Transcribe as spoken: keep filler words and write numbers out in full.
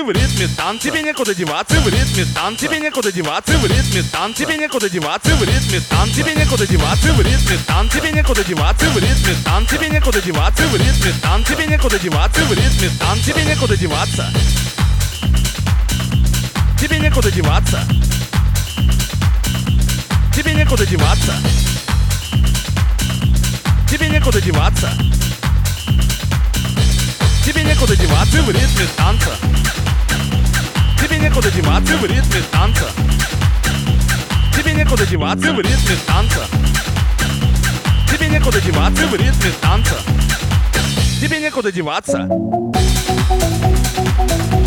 деваться в ритме танца. Тебе некуда деваться в ритме танца. Тебе некуда деваться в ритме танца. Тебе некуда деваться в ритме танца. Тебе некуда деваться в ритме танца. Тебе некуда деваться в ритме танца. Тебе некуда деваться в ритме танца. Тебе некуда деваться в ритме танца. Тебе некуда деваться. Тебе некуда деваться. Тебе некуда деваться. Тебе некуда деваться. Тебе некуда деваться в ритме танца. Тебе некуда деваться в ритме танца. Тебе некуда деваться в ритме танца. Тебе некуда деваться в ритме танца. Тебе некуда деваться.